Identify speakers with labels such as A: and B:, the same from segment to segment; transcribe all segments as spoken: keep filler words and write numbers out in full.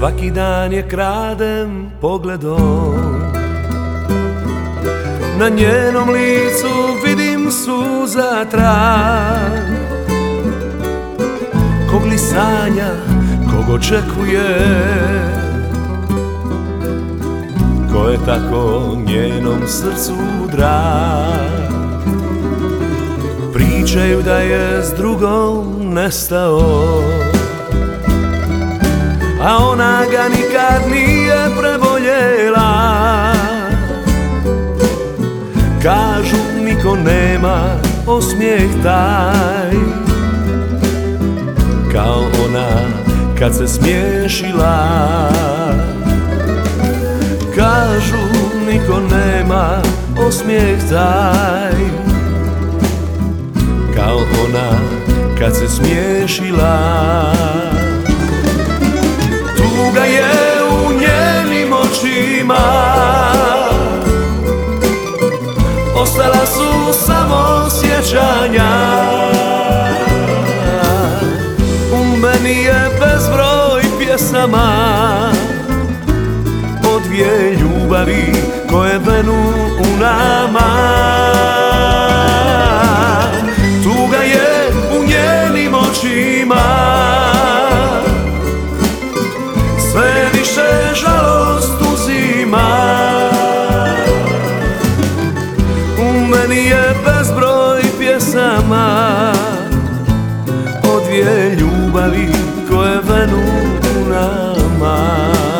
A: Svaki dan je kradem pogledom, na njenom licu vidim suza trag. Kog li sanja, kog očekuje, ko je tako njenom srcu drag. Pričaju da je s drugom nestao, a ona ga nikad nije preboljela. Kažu niko nema osmijeh taj, kao ona kad se smiješila. Kažu niko nema osmijeh taj, kao ona kad se smiješila. Tuga je u njenim očima, ostala su samo sjećanja. U meni je bezbroj pjesama o dvije ljubavi koje venu u nama. Tuga je u njenim očima, sve više žalost uzima. U meni je bezbroj pjesama o dvije ljubavi koje venu u nama.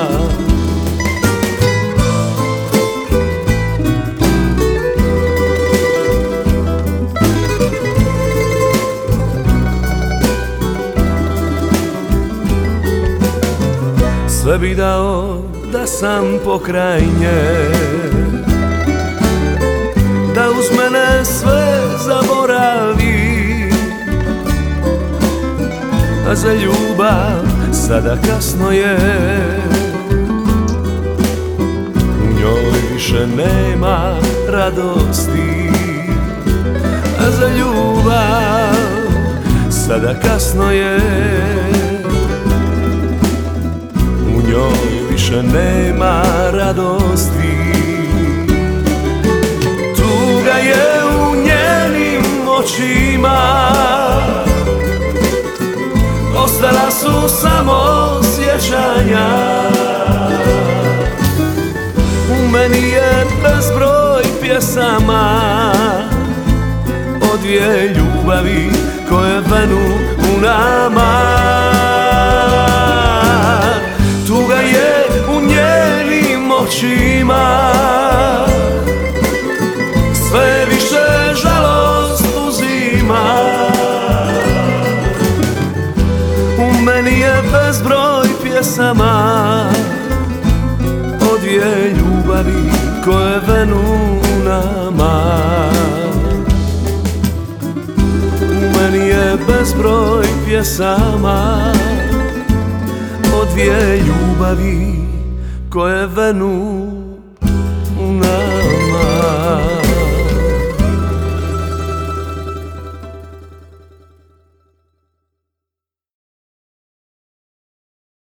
A: Sve bi dao da sam pokraj nje, da uz mene sve zaboravi, a za ljubav sada kasno je. U njoj više nema radosti, a za ljubav sada kasno je. U njoj više nema radosti. Tuga je u njenim očima, ostala su samo sjećanja. U meni je bezbroj pjesama o dvije ljubavi koje venu u nama. Tuga je u njenim očima, sve više žalost uzima. U meni je bezbroj pjesama o dvije ljubavi koje venu u nama. U meni je bezbroj pjesama o dvije ljubavi koje venu u nama.